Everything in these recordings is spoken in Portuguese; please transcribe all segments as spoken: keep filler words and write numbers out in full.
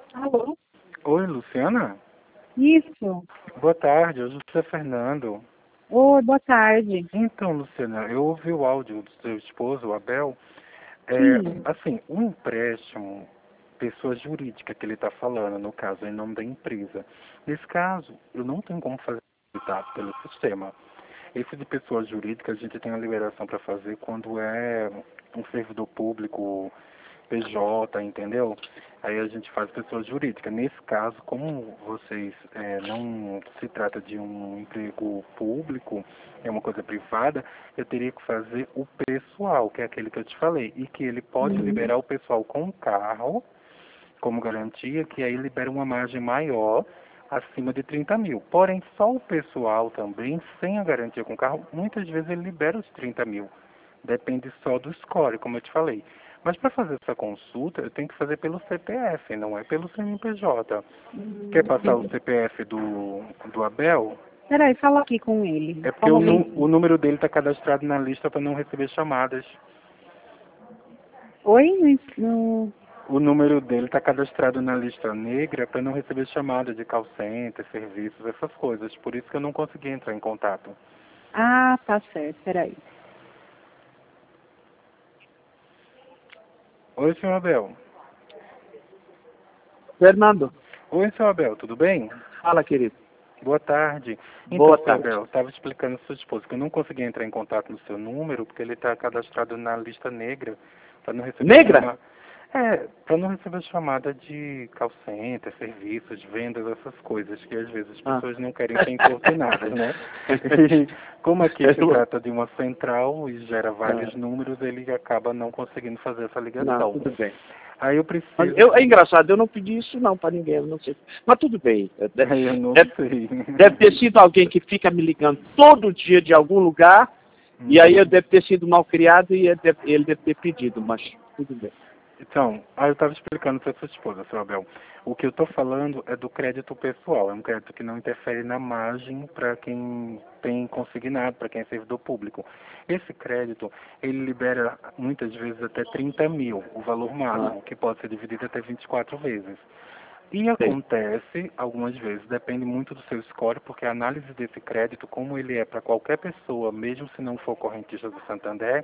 Alô? Oi, Luciana? Isso. Boa tarde, eu sou José Fernando. Oi, boa tarde. Então, Luciana, eu ouvi o áudio do seu esposo, o Abel. É, Sim. assim, um empréstimo, pessoa jurídica que ele está falando, no caso, em nome da empresa. Nesse caso, eu não tenho como fazer tá, pelo sistema. Esse de pessoa jurídica, a gente tem a liberação para fazer quando é um servidor público, P J, entendeu? Aí a gente faz pessoa jurídica. Nesse caso, como vocês é, não se trata de um emprego público, é uma coisa privada, eu teria que fazer o pessoal, que é aquele que eu te falei, e que ele pode Uhum. liberar o pessoal com carro, como garantia, que aí libera uma margem maior, acima de trinta mil. Porém, só o pessoal também, sem a garantia com carro, muitas vezes ele libera os trinta mil. Depende só do score, como eu te falei. Mas para fazer essa consulta, eu tenho que fazer pelo C P F, não é pelo C N P J. Quer passar o C P F do, do Abel? Peraí, fala aqui com ele. É Só um porque o, nu- o momentinho. número dele está cadastrado na lista para não receber chamadas. Oi? No... O número dele está cadastrado na lista negra para não receber chamada de call center, serviços, essas coisas. Por isso que eu não consegui entrar em contato. Ah, tá certo. Peraí. Oi, senhor Abel. Fernando, Oi, senhor Abel, tudo bem? fala, querido. Boa tarde. Então, Boa senhor tarde. Abel, estava explicando ao seu esposo que eu não consegui entrar em contato no seu número porque ele está cadastrado na lista negra para não receber Negra? chamada. É, para não receber chamada de call center, serviços, vendas, essas coisas que às vezes as Ah. pessoas não querem ser importunadas, né? E como aqui se trata de uma central e gera vários Ah, números, ele acaba não conseguindo fazer essa não, ligação. tudo bem. Aí eu Mas preciso. eu, é engraçado, eu não pedi isso não para ninguém, eu não sei. Mas tudo bem. Deve, Aí eu não deve, sei. deve ter sido alguém que fica me ligando todo dia de algum lugar, e aí eu deve ter sido mal criado e ele deve, ele deve ter pedido, mas tudo bem. Então, aí eu estava explicando para sua esposa, seu Abel. O que eu estou falando é do crédito pessoal. É um crédito que não interfere na margem para quem tem consignado, para quem é servidor público. Esse crédito, ele libera muitas vezes até trinta mil, o valor Ah, máximo, que pode ser dividido até vinte e quatro vezes. E sei. acontece, algumas vezes, depende muito do seu score, porque a análise desse crédito, como ele é para qualquer pessoa, mesmo se não for correntista do Santander,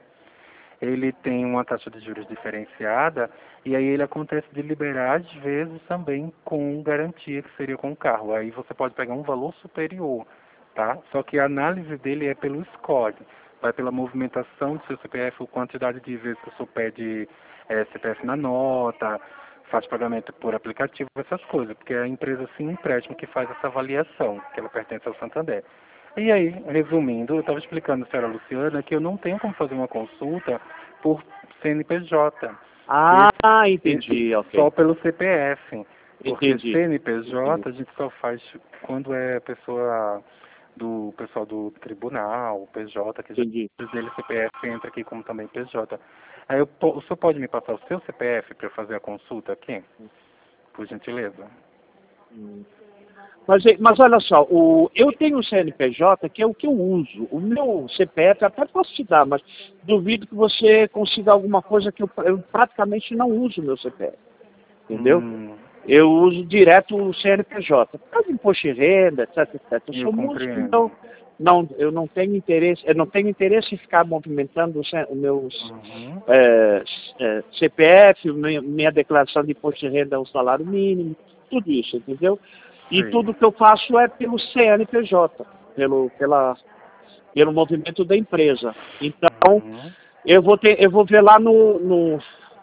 ele tem uma taxa de juros diferenciada e aí ele acontece de liberar às vezes também com garantia que seria com o carro. Aí você pode pegar um valor superior, tá? Só que a análise dele é pelo score, vai pela movimentação do seu C P F, a quantidade de vezes que o senhor pede é, C P F na nota, faz pagamento por aplicativo, essas coisas, porque é a empresa Sim Empréstimo que faz essa avaliação, que ela pertence ao Santander. E aí, resumindo, eu estava explicando à senhora Luciana que eu não tenho como fazer uma consulta por C N P J. Ah, Esse, esse entendi, só ok. pelo C P F. Porque Entendi. C N P J Entendi. a gente só faz quando é pessoa do pessoal do tribunal, P J, que já Entendi. dele C P F entra aqui como também P J. Aí eu, po- o senhor pode me passar o seu C P F para eu fazer a consulta aqui? Por gentileza. Hum. Mas, mas olha só, o, eu tenho o C N P J, que é o que eu uso. O meu C P F até posso te dar, mas duvido que você consiga alguma coisa que eu, eu praticamente não uso o meu C P F. Entendeu? Hum, Eu uso direto o C N P J. Por causa de imposto de renda, etc, etcétera. Eu eu sou músico, compreendo. então não, eu não tenho interesse, eu não tenho interesse em ficar movimentando os meus Uhum. é, é, C P F, minha, minha declaração de imposto de renda ao salário mínimo, tudo isso, entendeu? E Sei. tudo que eu faço é pelo C N P J, pelo, pela, pelo movimento da empresa. Então, Uhum. eu vou, ter, eu vou ver lá no, no,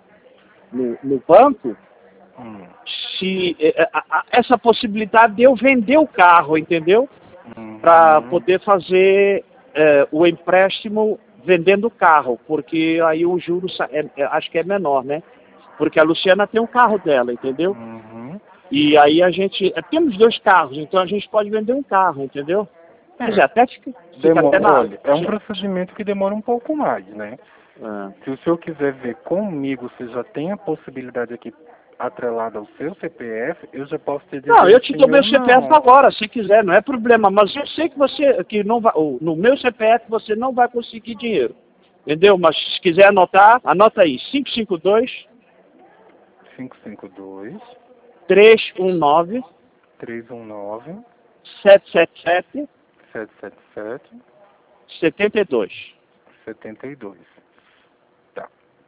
no, no banco Hum. se é, a, a, essa possibilidade de eu vender o carro, entendeu? Para Uhum. poder fazer é, o empréstimo vendendo o carro, porque aí o juros é, é, acho que é menor, né? Porque a Luciana tem um carro dela, entendeu? Uhum. E aí a gente, é, temos dois carros, então a gente pode vender um carro, entendeu? Quer dizer, É, até fica, fica demo... até na... olha, é um procedimento que demora um pouco mais, né? Ah. Se o senhor quiser ver comigo, se já tem a possibilidade aqui atrelada ao seu C P F, eu já posso te Não, dizer eu te sim dou ou meu C P F não. agora, se quiser, não é problema. Mas eu sei que você, que não vai, ou, no meu C P F você não vai conseguir dinheiro. Entendeu? Mas se quiser anotar, anota aí, cinco cinco dois, cinco cinco dois, três um nove, três um nove, sete sete sete, sete sete sete, sete dois. setenta e dois. Tá.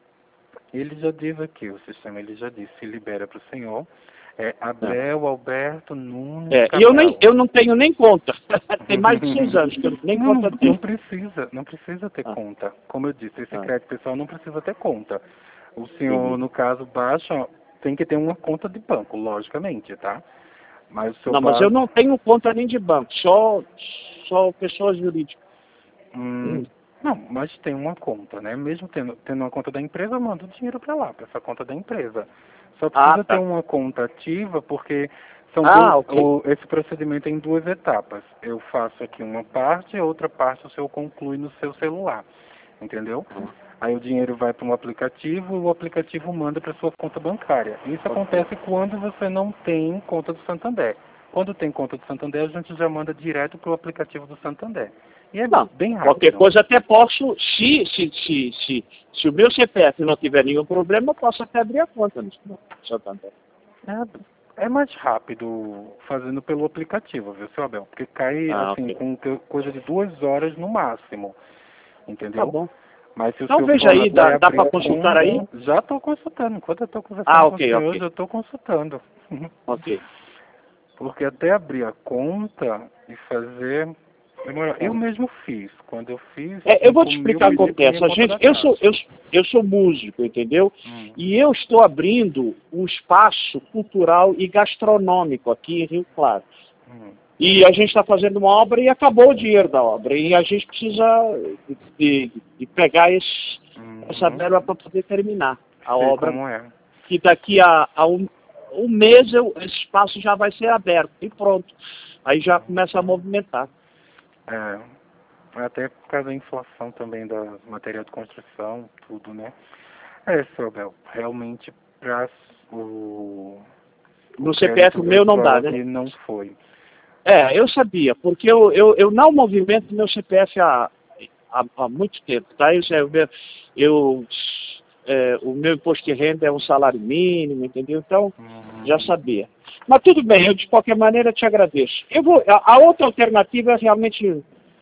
Ele já diz aqui, o sistema ele já disse, se libera para o senhor. É Abel Alberto Nunes É, e eu, nem, eu não tenho nem conta. Tem mais de seis anos que eu nem não, conta não, tenho. não precisa, não precisa ter Ah. conta. Como eu disse, esse Ah. crédito pessoal não precisa ter conta. O senhor, Uhum. no caso, baixa, tem que ter uma conta de banco, logicamente, tá? Mas o seu Não, mas base... eu não tenho conta nem de banco, só, só pessoas jurídicas. Hum, Hum. Não, mas tem uma conta, né? Mesmo tendo, tendo uma conta da empresa, manda o dinheiro para lá, para essa conta da empresa. Só precisa Ah, tá. ter uma conta ativa, porque são Ah, dois, ok. o, esse procedimento é em duas etapas. Eu faço aqui uma parte, a outra parte o senhor conclui no seu celular, entendeu? Aí o dinheiro vai para um aplicativo e o aplicativo manda para sua conta bancária. Isso acontece quando você não tem conta do Santander. Quando tem conta do Santander, a gente já manda direto para o aplicativo do Santander. E é Não, bem rápido. qualquer coisa até posso, se, se, se, se, se o meu C P F não tiver nenhum problema, eu posso até abrir a conta no Santander. É, é mais rápido fazendo pelo aplicativo, viu, seu Abel? Porque cai, Ah, assim, ok. com que- coisa de duas horas no máximo. Entendeu? Tá bom. Mas se o Então senhor veja for aí, lá dá, e dá abrir para a consultar conta, aí? já estou consultando. Enquanto eu estou conversando Ah, com ok, o senhor, ok. já estou consultando. Ok. Porque até abrir a conta e fazer... Demora. Eu mesmo fiz. Quando eu fiz, É, eu vou te cinco mil, explicar o que pedi pra minha acontece. A conta gente, da eu, sou, Caixa. eu, eu sou músico, entendeu? Hum. E eu estou abrindo um espaço cultural e gastronômico aqui em Rio Claro. Hum. E a gente está fazendo uma obra e acabou o dinheiro da obra. E a gente precisa de, de, de pegar esse, Uhum. essa verba para poder terminar a Sei obra. como é. Que daqui a, a um, um mês eu, esse espaço já vai ser aberto e pronto. Aí já começa a movimentar. É, até por causa da inflação também das materiais de construção, tudo, né? É, seu Abel, realmente para o, No o C P F crédito o meu não dá, pessoal né? aqui não foi. É, eu sabia, porque eu, eu, eu não movimento meu C P F há, há, há muito tempo, tá? Eu, eu, eu é, o meu imposto de renda é um salário mínimo, entendeu? Então, Uhum. já sabia. Mas tudo bem, eu de qualquer maneira te agradeço. Eu vou, a, a outra alternativa é realmente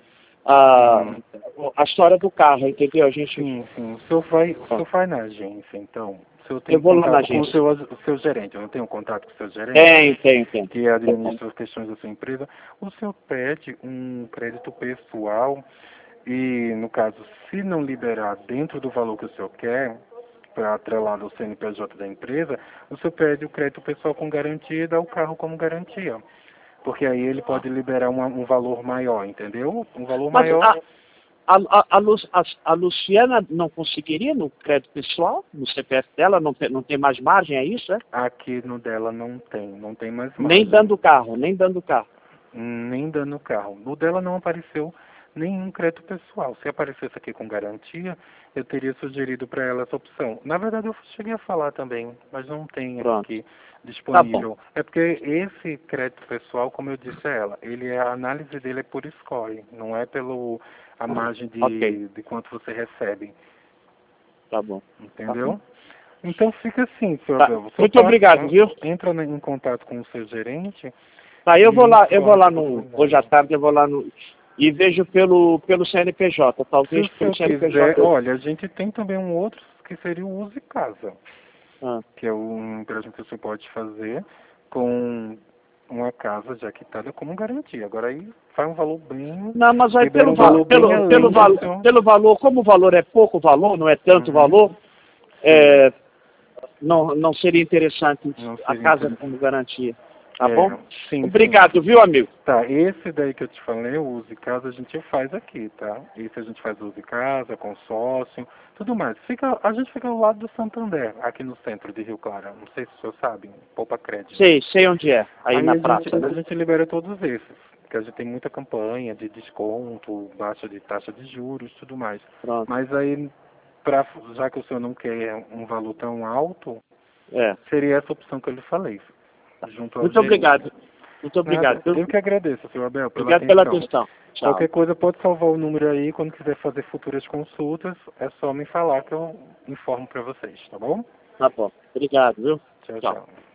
a, a história do carro, entendeu? A gente... Sim, sim. O senhor vai, o senhor vai na agência, então. O senhor tem Eu vou lá na contato com o agência. seu, o seu gerente. Eu não tenho contato com o seu gerente? Tem, tem, tem. Que administra as questões da sua empresa. O senhor pede um crédito pessoal e, no caso, se não liberar dentro do valor que o senhor quer, para atrelar no C N P J da empresa, o senhor pede o crédito pessoal com garantia e dá o carro como garantia. Porque aí ele pode liberar uma, um valor maior, entendeu? Um valor Mas maior... a, a, a, a, Lu- a, a Luciana não conseguiria no crédito pessoal? No C P F dela não tem, não tem mais margem, é isso, é? Aqui no dela não tem, não tem mais Nem margem. dando carro, nem dando carro. Nem dando carro. No dela não apareceu nenhum crédito pessoal. Se aparecesse aqui com garantia, eu teria sugerido para ela essa opção. Na verdade, eu cheguei a falar também, mas não tem Pronto. aqui Tá disponível. É porque esse crédito pessoal, como eu disse a ela, ele é, a análise dele é por score, não é pelo a margem de, Ok. de quanto você recebe. Tá bom. Entendeu? Então fica assim, senhor Tá. Abel. Você Muito passa- obrigado, viu? Entra em contato com o seu gerente. Tá, eu e vou lá, eu vou informa lá essa no. possibilidade. Hoje à tarde eu vou lá no. E vejo pelo, pelo C N P J. Se Talvez o pelo senhor C N P quiser, J. olha, a gente tem também um outro que seria o Use Casa, Ah. que é um empréstimo que você pode fazer com uma casa já quitada como garantia. Agora aí faz um valor bem... Não, mas aí libera pelo, um va valor bem pelo, além pelo, do valo- seu... pelo valor, como o valor é pouco valor, não é tanto Uhum. valor, é, não, não seria interessante Não a seria casa interessante. como garantia. Tá É, bom? sim, Obrigado, sim. viu, amigo? Tá, esse daí que eu te falei, o Use Casa, a gente faz aqui, tá? Esse a gente faz o Use Casa, consórcio, tudo mais. Fica, a gente fica ao lado do Santander, aqui no centro de Rio Claro. Não sei se o senhor sabe, Poupa Crédito. Sei, sei onde é, aí, Aí na a praça. gente, a Né? gente libera todos esses, porque a gente tem muita campanha de desconto, baixa de taxa de juros, tudo mais. Pronto. Mas aí, pra, já que o senhor não quer um valor tão alto, É. seria essa opção que eu lhe falei, junto ao Muito gerente. obrigado. Muito obrigado. Nada, eu que agradeço, senhor Abel, pela Obrigado pela atenção. atenção. Tchau. Qualquer coisa pode salvar o número aí, quando quiser fazer futuras consultas, é só me falar que eu informo para vocês, tá bom? Tá bom. Obrigado, viu? Tchau, Tchau. tchau.